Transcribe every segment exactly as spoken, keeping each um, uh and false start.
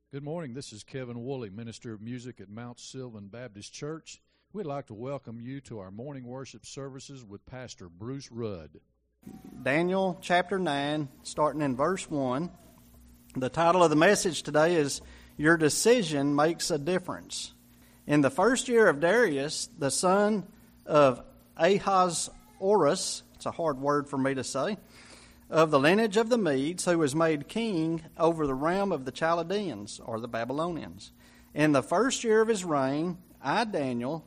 Good morning. This is Kevin Woolley, Minister of Music at Mount Sylvan Baptist Church. We'd like to welcome you to our morning worship services with Pastor Bruce Rudd. Daniel chapter nine, starting in verse one. The title of the message today is, Your Decision Makes a Difference. In the first year of Darius, the son of Ahasuerus, it's a hard word for me to say, of the lineage of the Medes, who was made king over the realm of the Chaldeans, or the Babylonians. In the first year of his reign, I, Daniel,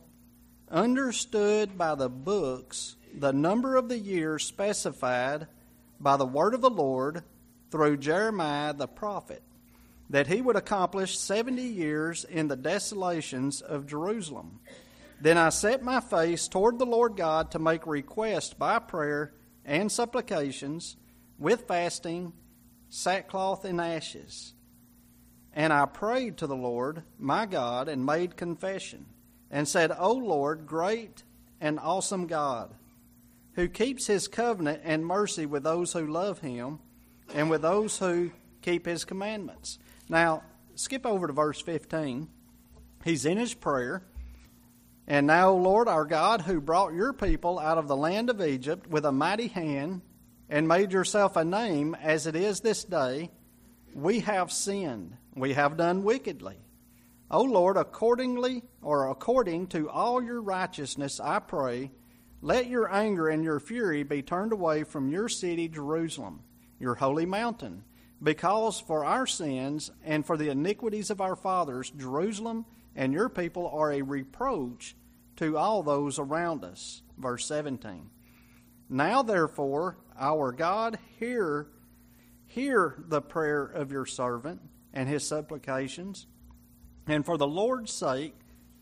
understood by the books the number of the years specified by the word of the Lord through Jeremiah the prophet, that he would accomplish seventy years in the desolations of Jerusalem. Then I set my face toward the Lord God to make request by prayer and supplications, with fasting, sackcloth, and ashes. And I prayed to the Lord, my God, and made confession, and said, O Lord, great and awesome God, who keeps his covenant and mercy with those who love him, and with those who keep his commandments. Now, skip over to verse fifteen. He's in his prayer. And now, O Lord, our God, who brought your people out of the land of Egypt with a mighty hand, and made yourself a name as it is this day, we have sinned, we have done wickedly. O Lord, accordingly, or according to all your righteousness, I pray, let your anger and your fury be turned away from your city, Jerusalem, your holy mountain, because for our sins and for the iniquities of our fathers, Jerusalem and your people are a reproach to all those around us. Verse seventeen. Now, therefore, our God, hear, hear the prayer of your servant and his supplications, and for the Lord's sake,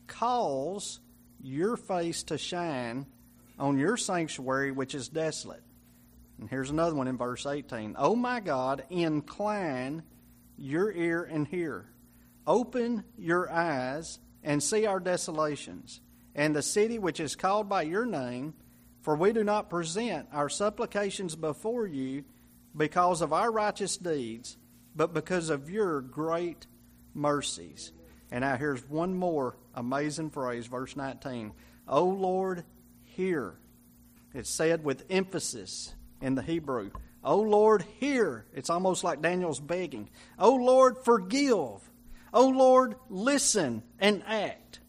cause your face to shine on your sanctuary which is desolate. And here's another one in verse eighteen. O my God, incline your ear and hear. Open your eyes and see our desolations, and the city which is called by your name. For we do not present our supplications before you because of our righteous deeds, but because of your great mercies. And now here's one more amazing phrase, verse nineteen. O Lord, hear. It's said with emphasis in the Hebrew. O Lord, hear. It's almost like Daniel's begging. O Lord, forgive. O Lord, listen and act.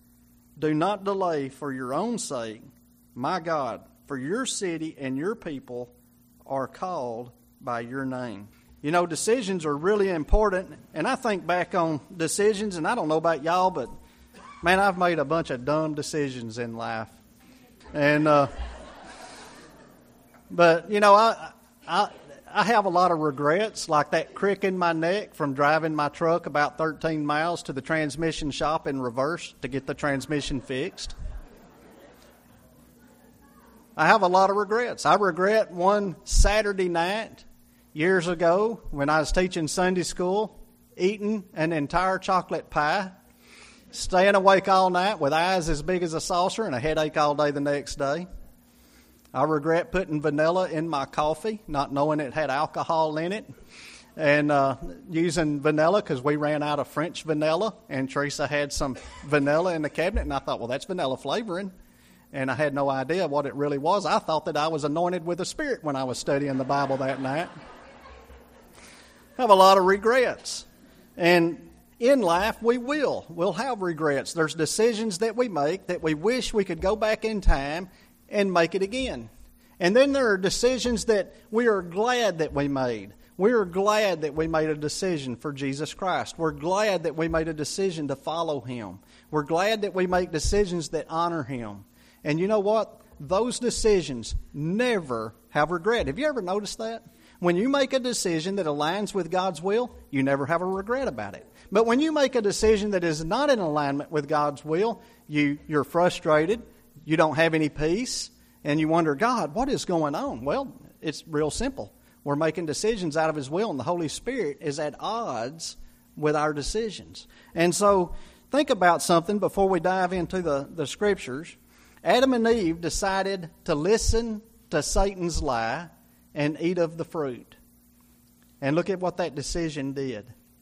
Do not delay for your own sake, my God, for your city and your people are called by your name. You know, decisions are really important, and I think back on decisions, and I don't know about y'all, but man, I've made a bunch of dumb decisions in life. And, uh, but, you know, I, I, I have a lot of regrets, like that crick in my neck from driving my truck about thirteen miles to the transmission shop in reverse to get the transmission fixed. I have a lot of regrets. I regret one Saturday night years ago when I was teaching Sunday school, eating an entire chocolate pie, staying awake all night with eyes as big as a saucer and a headache all day the next day. I regret putting vanilla in my coffee, not knowing it had alcohol in it, and uh, using vanilla because we ran out of French vanilla, and Teresa had some vanilla in the cabinet, and I thought, well, that's vanilla flavoring. And I had no idea what it really was. I thought that I was anointed with the Spirit when I was studying the Bible that night. I have a lot of regrets. And in life, we will. We'll have regrets. There's decisions that we make that we wish we could go back in time and make it again. And then there are decisions that we are glad that we made. We are glad that we made a decision for Jesus Christ. We're glad that we made a decision to follow Him. We're glad that we make decisions that honor Him. And you know what? Those decisions never have regret. Have you ever noticed that? When you make a decision that aligns with God's will, you never have a regret about it. But when you make a decision that is not in alignment with God's will, you, you're frustrated, you don't have any peace, and you wonder, God, what is going on? Well, it's real simple. We're making decisions out of His will, and the Holy Spirit is at odds with our decisions. And so think about something before we dive into the, the Scriptures. Adam and Eve decided to listen to Satan's lie and eat of the fruit. And look at what that decision did.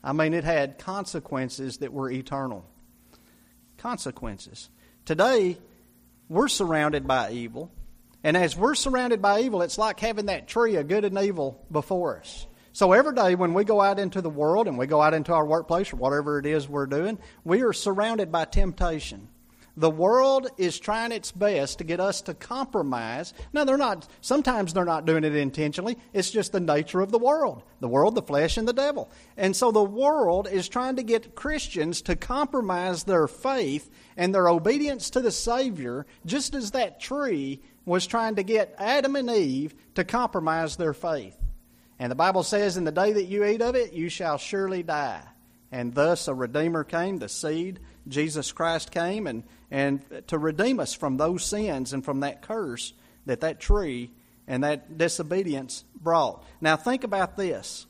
I mean, it had consequences that were eternal. Consequences. Today, we're surrounded by evil. And as we're surrounded by evil, it's like having that tree of good and evil before us. So every day when we go out into the world and we go out into our workplace or whatever it is we're doing, we are surrounded by temptation. The world is trying its best to get us to compromise. Now, they're not. Sometimes they're not doing it intentionally. It's just the nature of the world. The world, the flesh, and the devil. And so the world is trying to get Christians to compromise their faith and their obedience to the Savior, just as that tree was trying to get Adam and Eve to compromise their faith. And the Bible says, in the day that you eat of it, you shall surely die. And thus a Redeemer came, the seed, Jesus Christ came, and, and to redeem us from those sins and from that curse that that tree and that disobedience brought. Now think about this.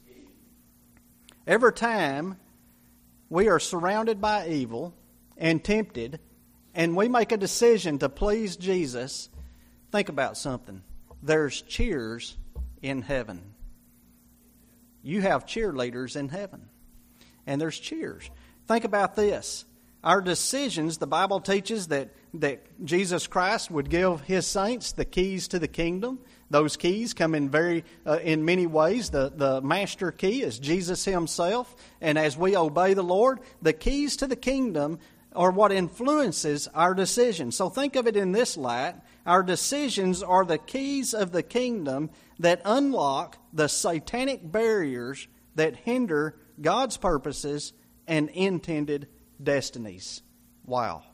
Every time we are surrounded by evil and tempted, and we make a decision to please Jesus, think about something. There's cheers in heaven. You have cheerleaders in heaven. And there's cheers. Think about this. Our decisions, the Bible teaches that, that Jesus Christ would give His saints the keys to the kingdom. Those keys come in very uh, in many ways. The, the master key is Jesus Himself. And as we obey the Lord, the keys to the kingdom are what influences our decisions. So think of it in this light. Our decisions are the keys of the kingdom that unlock the satanic barriers that hinder God's purposes and intended destinies. Wow.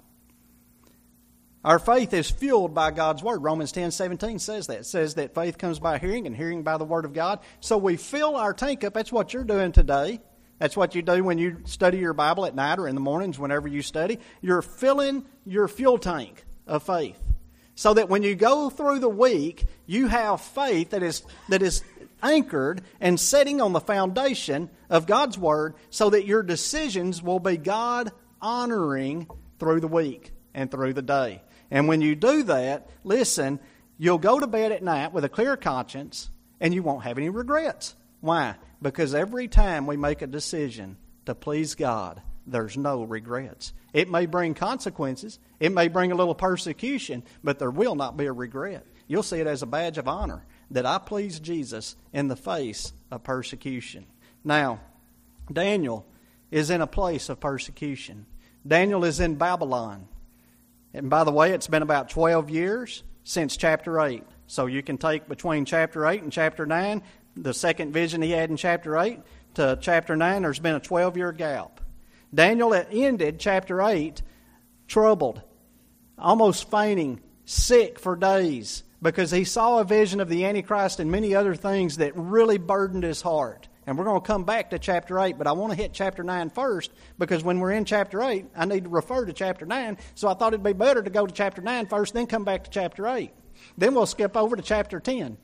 Our faith is fueled by God's Word. Romans ten seventeen says that. It says that faith comes by hearing and hearing by the Word of God. So we fill our tank up. That's what you're doing today. That's what you do when you study your Bible at night or in the mornings whenever you study. You're filling your fuel tank of faith. So that when you go through the week, you have faith that is that is anchored and setting on the foundation of God's Word, so that your decisions will be God-honoring through the week and through the day. And when you do that, listen, you'll go to bed at night with a clear conscience and you won't have any regrets. Why? Because every time we make a decision to please God, there's no regrets. It may bring consequences. It may bring a little persecution, but there will not be a regret. You'll see it as a badge of honor that I please Jesus in the face of persecution. Now, Daniel is in a place of persecution. Daniel is in Babylon. And by the way, it's been about twelve years since chapter eight. So you can take between chapter eight and chapter nine, the second vision he had in chapter eight, to chapter nine, there's been a twelve-year gap. Daniel ended chapter eight troubled, almost fainting, sick for days, because he saw a vision of the Antichrist and many other things that really burdened his heart. And we're going to come back to chapter eight, but I want to hit chapter nine first, because when we're in chapter eight, I need to refer to chapter nine, so I thought it'd be better to go to chapter nine first, then come back to chapter eight. Then we'll skip over to chapter ten.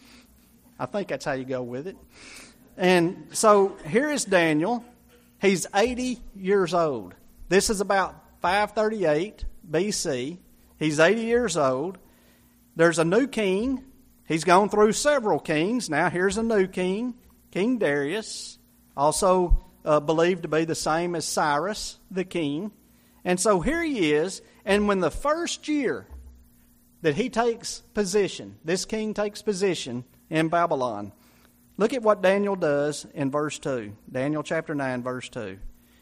I think that's how you go with it. And so here is Daniel. He's eighty years old. This is about five thirty-eight B C. He's eighty years old. There's a new king. He's gone through several kings. Now here's a new king, King Darius, also uh, believed to be the same as Cyrus, the king. And so here he is, and when the first year that he takes position, this king takes position in Babylon, look at what Daniel does in verse two. Daniel chapter nine, verse two.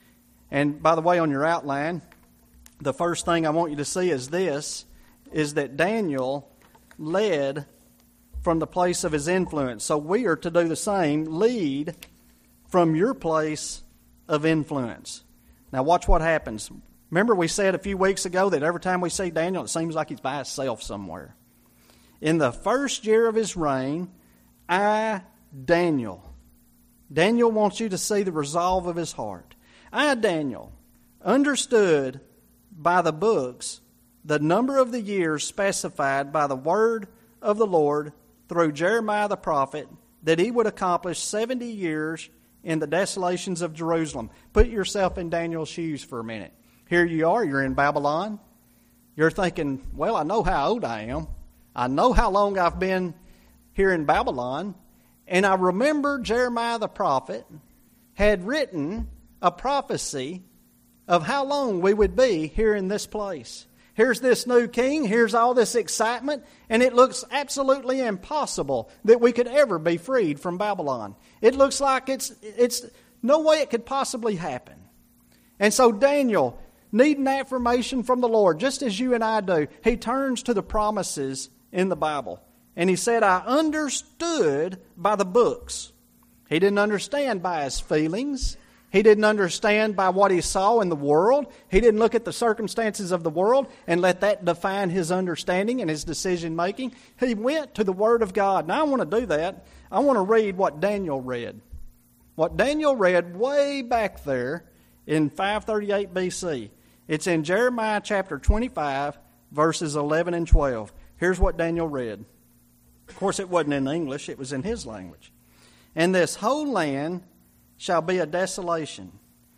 And by the way, on your outline, the first thing I want you to see is this, is that Daniel led from the place of his influence. So we are to do the same, lead from your place of influence. Now watch what happens. Remember we said a few weeks ago that every time we see Daniel, it seems like he's by himself somewhere. In the first year of his reign, I, Daniel, Daniel wants you to see the resolve of his heart. I, Daniel, understood by the books the number of the years specified by the word of the Lord through Jeremiah the prophet, that he would accomplish seventy years in the desolations of Jerusalem. Put yourself in Daniel's shoes for a minute. Here you are, you're in Babylon. You're thinking, well, I know how old I am. I know how long I've been here in Babylon. And I remember Jeremiah the prophet had written a prophecy of how long we would be here in this place. Here's this new king, here's all this excitement, and it looks absolutely impossible that we could ever be freed from Babylon. It looks like it's it's no way it could possibly happen. And so Daniel, needing affirmation from the Lord, just as you and I do, he turns to the promises in the Bible. And he said, I understood by the books. He didn't understand by his feelings. He didn't understand by what he saw in the world. He didn't look at the circumstances of the world and let that define his understanding and his decision making. He went to the Word of God. Now I want to do that. I want to read what Daniel read. What Daniel read way back there in five thirty-eight B C. It's in Jeremiah chapter twenty-five, verses eleven and twelve. Here's what Daniel read. Of course, it wasn't in English. It was in his language. And this whole land shall be a desolation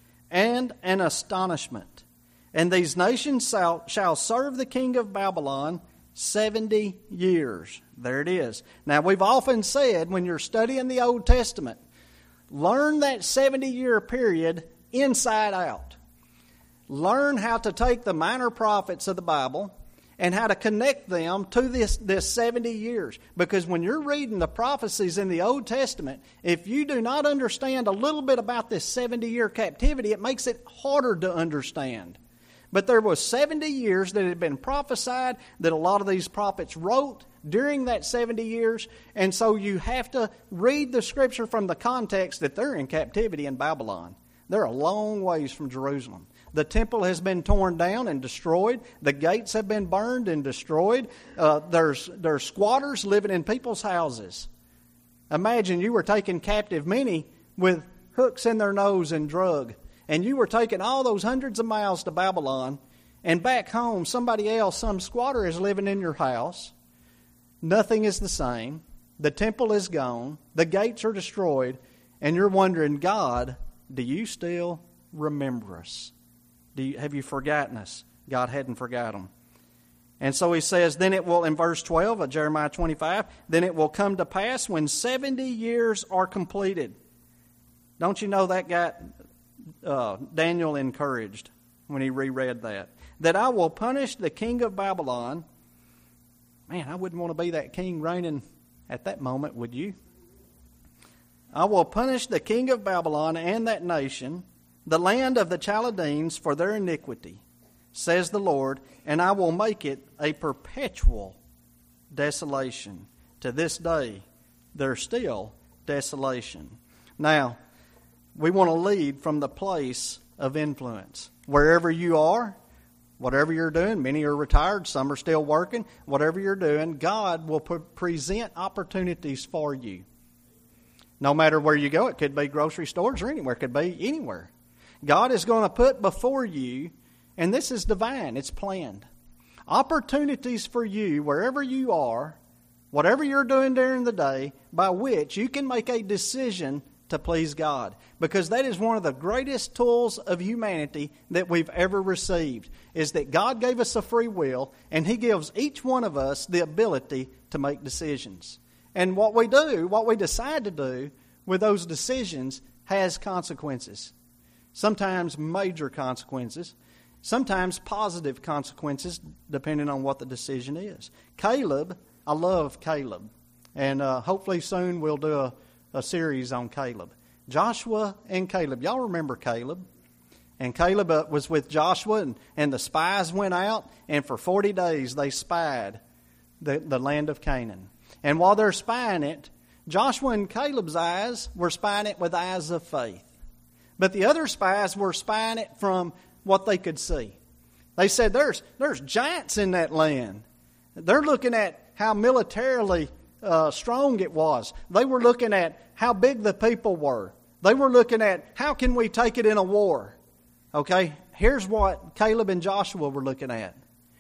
and an astonishment. And these nations shall, shall serve the king of Babylon seventy years. There it is. Now, we've often said when you're studying the Old Testament, learn that seventy-year period inside out. Learn how to take the minor prophets of the Bible and how to connect them to this, this seventy years. Because when you're reading the prophecies in the Old Testament, if you do not understand a little bit about this seventy-year captivity, it makes it harder to understand. But there was seventy years that had been prophesied, that a lot of these prophets wrote during that seventy years. And so you have to read the Scripture from the context that they're in captivity in Babylon. They're a long ways from Jerusalem. The temple has been torn down and destroyed. The gates have been burned and destroyed. Uh, there's, there's squatters living in people's houses. Imagine you were taking captive many with hooks in their nose and drug. And you were taking all those hundreds of miles to Babylon. And back home, somebody else, some squatter is living in your house. Nothing is the same. The temple is gone. The gates are destroyed. And you're wondering, God, do you still remember us? Do you, have you forgotten us? God hadn't forgotten them. And so he says, then it will, in verse twelve of Jeremiah twenty-five, then it will come to pass when seventy years are completed. Don't you know that got uh, Daniel encouraged when he reread that? That I will punish the king of Babylon. Man, I wouldn't want to be that king reigning at that moment, would you? I will punish the king of Babylon and that nation, the land of the Chaldeans, for their iniquity, says the Lord, and I will make it a perpetual desolation. To this day, there's still desolation. Now, we want to lead from the place of influence. Wherever you are, whatever you're doing, many are retired, some are still working, whatever you're doing, God will pre- present opportunities for you. No matter where you go, it could be grocery stores or anywhere, it could be anywhere. God is going to put before you, and this is divine, it's planned, opportunities for you wherever you are, whatever you're doing during the day, by which you can make a decision to please God. Because that is one of the greatest tools of humanity that we've ever received, is that God gave us a free will, and He gives each one of us the ability to make decisions. And what we do, what we decide to do with those decisions has consequences. Sometimes major consequences, sometimes positive consequences, depending on what the decision is. Caleb, I love Caleb, and uh, hopefully soon we'll do a, a series on Caleb. Joshua and Caleb, y'all remember Caleb? And Caleb uh, was with Joshua, and, and the spies went out, and for forty days they spied the, the land of Canaan. And while they're spying it, Joshua and Caleb's eyes were spying it with eyes of faith. But the other spies were spying it from what they could see. They said, there's there's giants in that land. They're looking at how militarily uh, strong it was. They were looking at how big the people were. They were looking at how can we take it in a war. Okay, here's what Caleb and Joshua were looking at.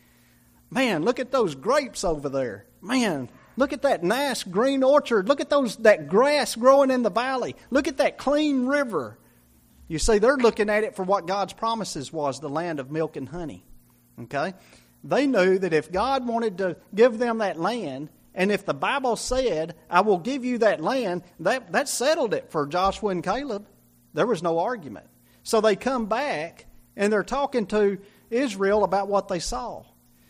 Man, look at those grapes over there. Man, look at that nice green orchard. Look at those that grass growing in the valley. Look at that clean river. You see, they're looking at it for what God's promises was, the land of milk and honey. Okay? They knew that if God wanted to give them that land, and if the Bible said, I will give you that land, that, that settled it for Joshua and Caleb. There was no argument. So they come back, and they're talking to Israel about what they saw.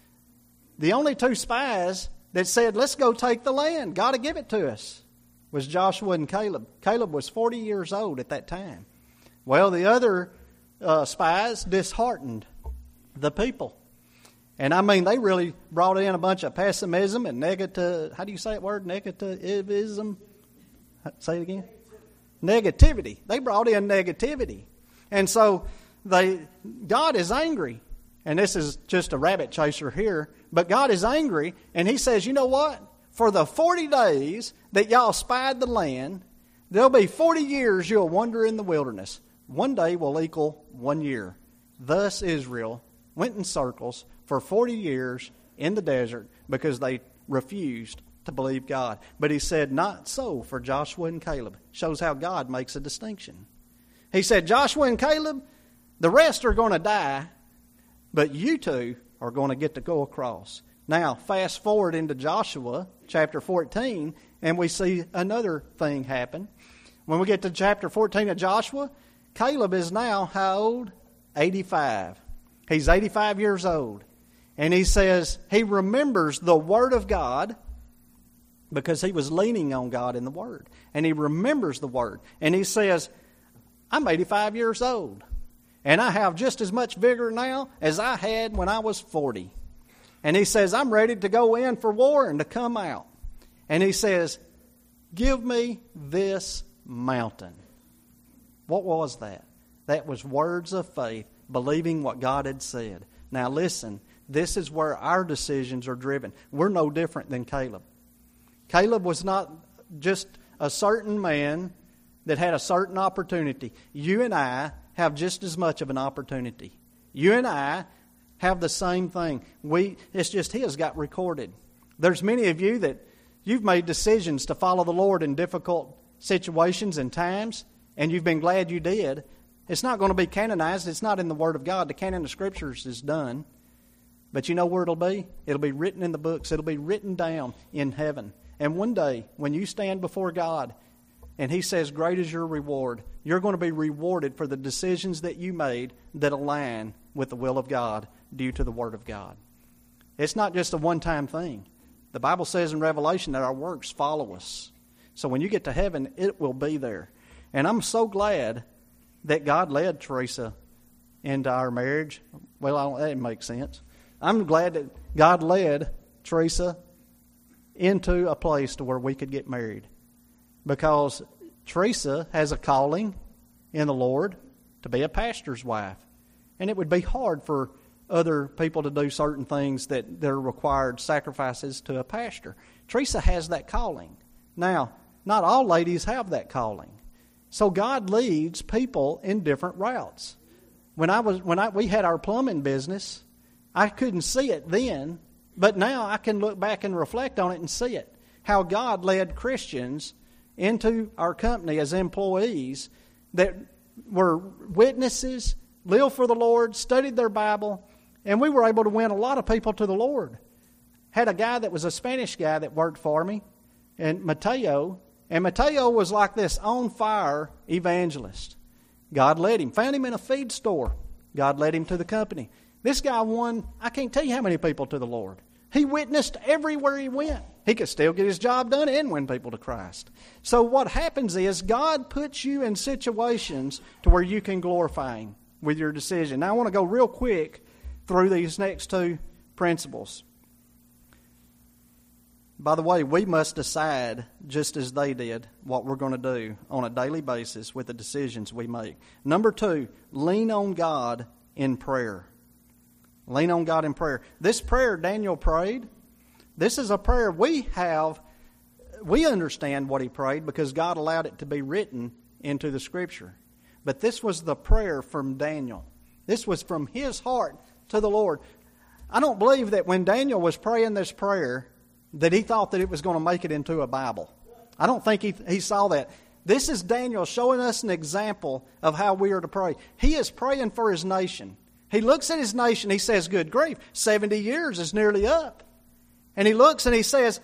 The only two spies that said, let's go take the land, God will give it to us, was Joshua and Caleb. Caleb was forty years old at that time. Well, the other uh, spies disheartened the people. And I mean, they really brought in a bunch of pessimism and negative, how do you say that word, negativism? Say it again. Negativity. They brought in negativity. And so they, God is angry. And this is just a rabbit chaser here. But God is angry, and He says, you know what? For the forty days that y'all spied the land, there'll be forty years you'll wander in the wilderness. One day will equal one year. Thus Israel went in circles for forty years in the desert because they refused to believe God. But He said, not so for Joshua and Caleb. Shows how God makes a distinction. He said, Joshua and Caleb, the rest are going to die, but you two are going to get to go across. Now, fast forward into Joshua chapter fourteen, and we see another thing happen. When we get to chapter fourteen of Joshua, Caleb is now how old? eighty-five. He's eighty-five years old. And he says he remembers the Word of God because he was leaning on God in the Word. And he remembers the Word. And he says, I'm eighty-five years old. And I have just as much vigor now as I had when I was forty. And he says, I'm ready to go in for war and to come out. And he says, give me this mountain. What was that? That was words of faith, believing what God had said. Now listen, this is where our decisions are driven. We're no different than Caleb. Caleb was not just a certain man that had a certain opportunity. You and I have just as much of an opportunity. You and I have the same thing. We it's just His got recorded. There's many of you that you've made decisions to follow the Lord in difficult situations and times, and you've been glad you did. It's not going to be canonized. It's not in the Word of God. The canon of Scriptures is done. But you know where it'll be? It'll be written in the books. It'll be written down in heaven. And one day, when you stand before God, and He says, great is your reward, you're going to be rewarded for the decisions that you made that align with the will of God due to the Word of God. It's not just a one-time thing. The Bible says in Revelation that our works follow us. So when you get to heaven, it will be there. And I'm so glad that God led Teresa into our marriage. Well, I don't, that makes sense. I'm glad that God led Teresa into a place to where we could get married. Because Teresa has a calling in the Lord to be a pastor's wife. And it would be hard for other people to do certain things that they're required sacrifices to a pastor. Teresa has that calling. Now, not all ladies have that calling. So God leads people in different routes. When I was when I we had our plumbing business, I couldn't see it then, but now I can look back and reflect on it and see it. How God led Christians into our company as employees that were witnesses, lived for the Lord, studied their Bible, and we were able to win a lot of people to the Lord. Had a guy that was a Spanish guy that worked for me, and Mateo, and Mateo was like this on-fire evangelist. God led him. Found him in a feed store. God led him to the company. This guy won, I can't tell you how many people to the Lord. He witnessed everywhere he went. He could still get his job done and win people to Christ. So what happens is God puts you in situations to where you can glorify Him with your decision. Now I want to go real quick through these next two principles. By the way, we must decide, just as they did, what we're going to do on a daily basis with the decisions we make. Number two, lean on God in prayer. Lean on God in prayer. This prayer Daniel prayed, this is a prayer we have, we understand what he prayed because God allowed it to be written into the Scripture. But this was the prayer from Daniel. This was from his heart to the Lord. I don't believe that when Daniel was praying this prayer that he thought that it was going to make it into a Bible. I don't think he, he saw that. This is Daniel showing us an example of how we are to pray. He is praying for his nation. He looks at his nation, he says, good grief, seventy years is nearly up. And he looks and he says,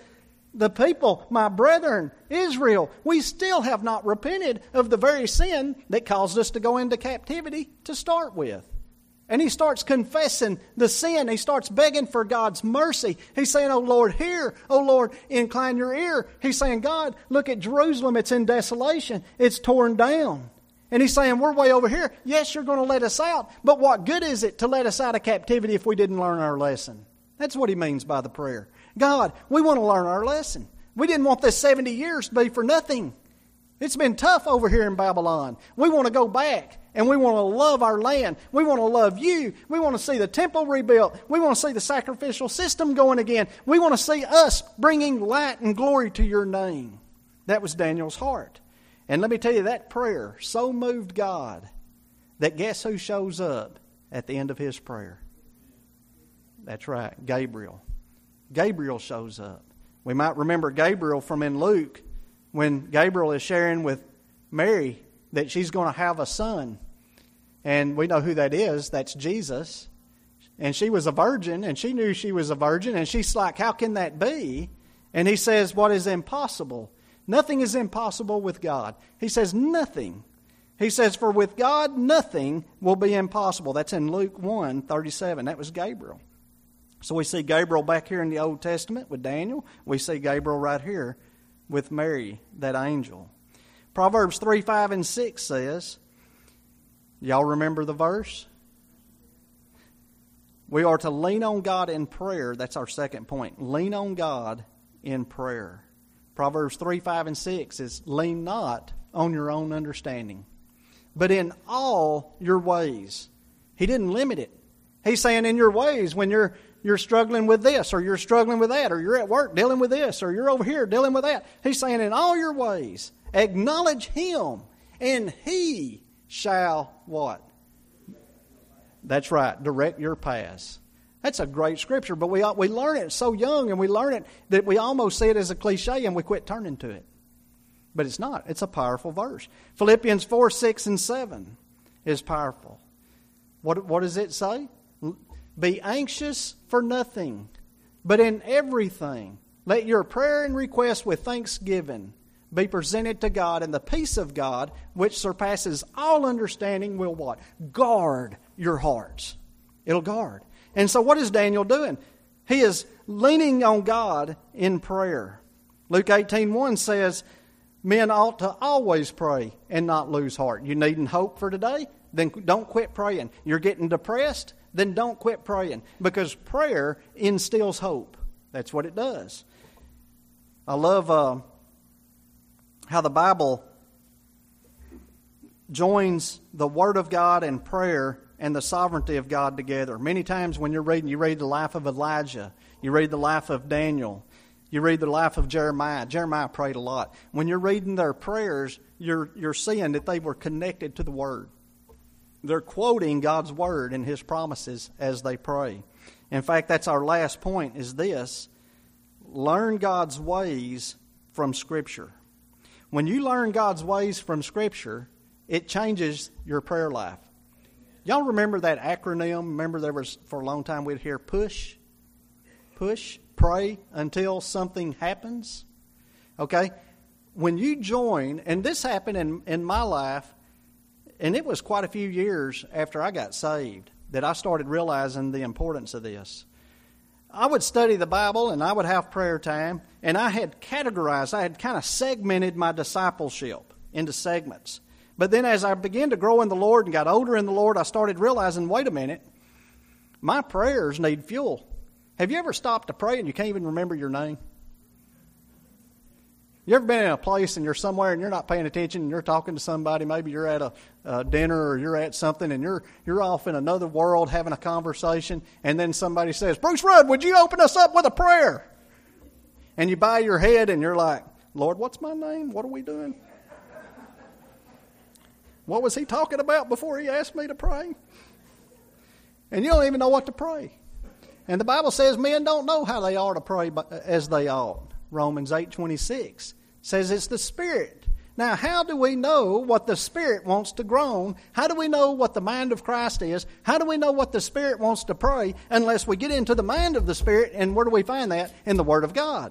The people, my brethren, Israel, we still have not repented of the very sin that caused us to go into captivity to start with. And he starts confessing the sin. He starts begging for God's mercy. He's saying, oh Lord, hear. Oh Lord, incline your ear. He's saying, God, look at Jerusalem. It's in desolation. It's torn down. And he's saying, we're way over here. Yes, you're going to let us out. But what good is it to let us out of captivity if we didn't learn our lesson? That's what he means by the prayer. God, we want to learn our lesson. We didn't want this seventy years to be for nothing. It's been tough over here in Babylon. We want to go back, and we want to love our land. We want to love you. We want to see the temple rebuilt. We want to see the sacrificial system going again. We want to see us bringing light and glory to your name. That was Daniel's heart. And let me tell you, that prayer so moved God that guess who shows up at the end of his prayer? That's right, Gabriel. Gabriel shows up. We might remember Gabriel from in Luke when Gabriel is sharing with Mary that she's going to have a son. And we know who that is. That's Jesus. And she was a virgin, and she knew she was a virgin, and she's like, how can that be? And he says, what is impossible? Nothing is impossible with God. He says, nothing. He says, for with God, nothing will be impossible. That's in Luke one thirty-seven. That was Gabriel. So we see Gabriel back here in the Old Testament with Daniel. We see Gabriel right here with Mary, that angel. Proverbs three, five, and six says, y'all remember the verse? We are to lean on God in prayer. That's our second point. Lean on God in prayer. Proverbs three, five, and six is, lean not on your own understanding, but in all your ways. He didn't limit it. He's saying in your ways, when you're you're struggling with this, or you're struggling with that, or you're at work dealing with this, or you're over here dealing with that. He's saying in all your ways, acknowledge Him, and He shall what? That's right, direct your paths. That's a great scripture, but we we learn it so young, and we learn it that we almost see it as a cliche, and we quit turning to it. But it's not. It's a powerful verse. Philippians four, six, and seven is powerful. What, what does it say? Be anxious for nothing, but in everything, let your prayer and request with thanksgiving be presented to God, and the peace of God, which surpasses all understanding, will what? Guard your hearts. It'll guard. And so what is Daniel doing? He is leaning on God in prayer. Luke eighteen one says, men ought to always pray and not lose heart. You needing hope for today? Then don't quit praying. You're getting depressed? Then don't quit praying. Because prayer instills hope. That's what it does. I love uh, how the Bible joins the Word of God and prayer and the sovereignty of God together. Many times when you're reading, you read the life of Elijah. You read the life of Daniel. You read the life of Jeremiah. Jeremiah prayed a lot. When you're reading their prayers, you're you're seeing that they were connected to the Word. They're quoting God's Word and His promises as they pray. In fact, that's our last point, is this. Learn God's ways from Scripture. When you learn God's ways from Scripture, it changes your prayer life. Y'all remember that acronym? Remember there was, for a long time, we'd hear PUSH? Push, pray until something happens. Okay? When you join, and this happened in, in my life, and it was quite a few years after I got saved that I started realizing the importance of this. I would study the Bible and I would have prayer time, and I had categorized, I had kind of segmented my discipleship into segments. But then as I began to grow in the Lord and got older in the Lord, I started realizing, wait a minute, my prayers need fuel. Have you ever stopped to pray and you can't even remember your name? You ever been in a place and you're somewhere and you're not paying attention and you're talking to somebody, maybe you're at a, a dinner or you're at something and you're you're off in another world having a conversation, and then somebody says, Bruce Rudd, would you open us up with a prayer? And you bow your head and you're like, Lord, what's my name? What are we doing? What was he talking about before he asked me to pray? And you don't even know what to pray. And the Bible says men don't know how they are to pray as they ought. Romans eight twenty-six says it's the Spirit. Now, how do we know what the Spirit wants to groan? How do we know what the mind of Christ is? How do we know what the Spirit wants to pray unless we get into the mind of the Spirit? And where do we find that? In the Word of God.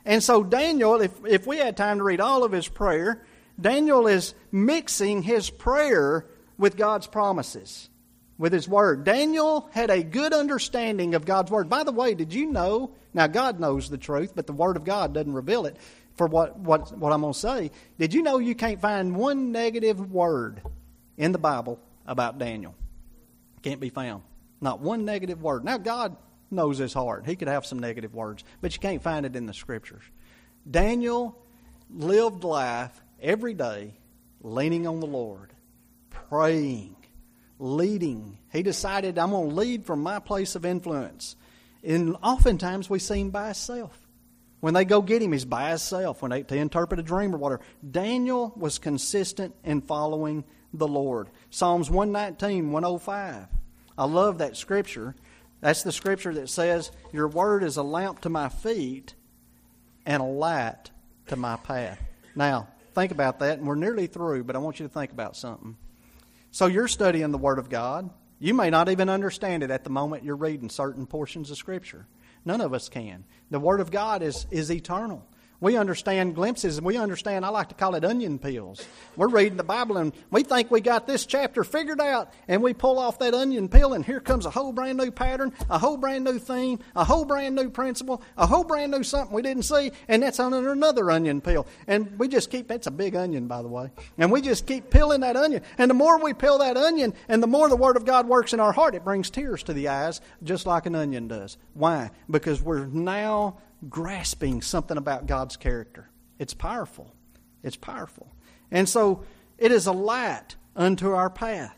And so Daniel, if, if we had time to read all of his prayer, Daniel is mixing his prayer with God's promises, with his word. Daniel had a good understanding of God's word. By the way, did you know, now God knows the truth, but the word of God doesn't reveal it for what, what, what I'm going to say. Did you know you can't find one negative word in the Bible about Daniel? Can't be found. Not one negative word. Now God knows his heart. He could have some negative words, but you can't find it in the Scriptures. Daniel lived life every day leaning on the Lord, praying, leading. He decided, I'm going to lead from my place of influence. And oftentimes we see him by himself. When they go get him, he's by himself when they to interpret a dream or whatever. Daniel was consistent in following the Lord. Psalms one nineteen, one oh five. I love that scripture. That's the scripture that says, your word is a lamp to my feet and a light to my path. Now, think about that, and we're nearly through, but I want you to think about something. So you're studying the Word of God. You may not even understand it at the moment you're reading certain portions of Scripture. None of us can. The Word of God is, is eternal. We understand glimpses, and we understand, I like to call it onion peels. We're reading the Bible, and we think we got this chapter figured out, and we pull off that onion peel, and here comes a whole brand new pattern, a whole brand new theme, a whole brand new principle, a whole brand new something we didn't see, and that's on another onion peel. And we just keep, that's a big onion, by the way, and we just keep peeling that onion. And the more we peel that onion, and the more the Word of God works in our heart, it brings tears to the eyes, just like an onion does. Why? Because we're now grasping something about God's character. It's powerful. It's powerful. And so it is a light unto our path.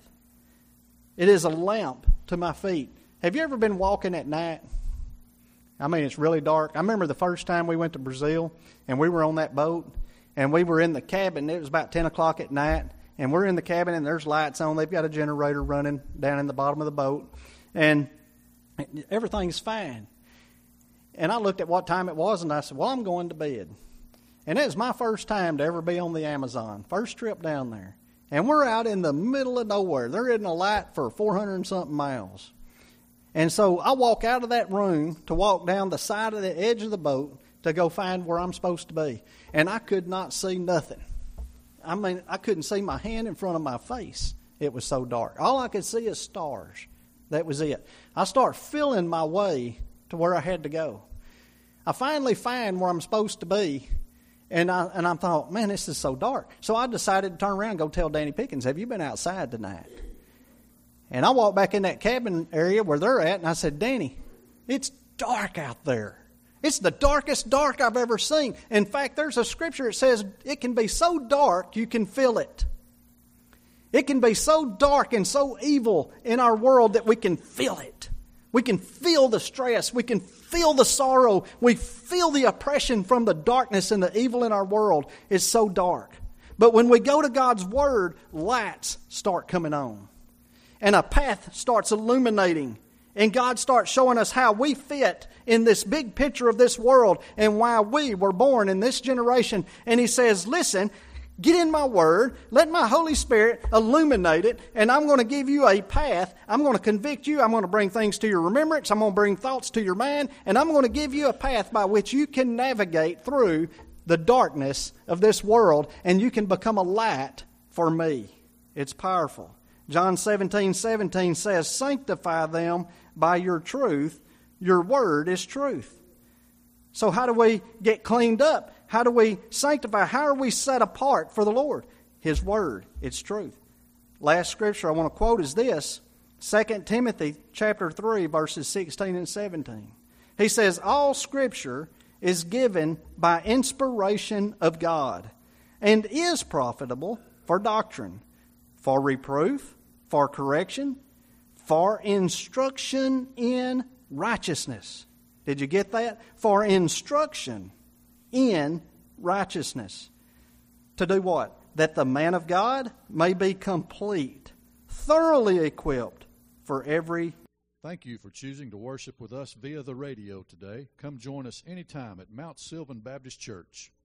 It is a lamp to my feet. Have you ever been walking at night? I mean, it's really dark. I remember the first time we went to Brazil and we were on that boat and we were in the cabin. It was about ten o'clock at night and we're in the cabin and there's lights on. They've got a generator running down in the bottom of the boat and everything's fine. And I looked at what time it was, and I said, well, I'm going to bed. And it was my first time to ever be on the Amazon. First trip down there. And we're out in the middle of nowhere. There isn't a light for four hundred and something miles. And so I walk out of that room to walk down the side of the edge of the boat to go find where I'm supposed to be. And I could not see nothing. I mean, I couldn't see my hand in front of my face. It was so dark. All I could see is stars. That was it. I start feeling my way to where I had to go. I finally find where I'm supposed to be, and I and I thought, man, this is so dark. So I decided to turn around and go tell Danny Pickens, have you been outside tonight? And I walked back in that cabin area where they're at, and I said, Danny, it's dark out there. It's the darkest dark I've ever seen. In fact, there's a scripture that says it can be so dark you can feel it. It can be so dark and so evil in our world that we can feel it. We can feel the stress. We can feel the sorrow. We feel the oppression from the darkness and the evil in our world. It's so dark. But when we go to God's Word, lights start coming on. And a path starts illuminating. And God starts showing us how we fit in this big picture of this world and why we were born in this generation. And He says, listen, get in my Word, let my Holy Spirit illuminate it, and I'm going to give you a path. I'm going to convict you. I'm going to bring things to your remembrance. I'm going to bring thoughts to your mind, and I'm going to give you a path by which you can navigate through the darkness of this world, and you can become a light for me. It's powerful. John seventeen seventeen says, sanctify them by your truth. Your Word is truth. So how do we get cleaned up? How do we sanctify? How are we set apart for the Lord? His Word. It's truth. Last scripture I want to quote is this. Second Timothy chapter three, verses sixteen and seventeen. He says, all Scripture is given by inspiration of God and is profitable for doctrine, for reproof, for correction, for instruction in righteousness. Did you get that? For instruction in righteousness. To do what? That the man of God may be complete, thoroughly equipped for every. Thank you for choosing to worship with us via the radio today. Come join us anytime at Mount Sylvan Baptist Church.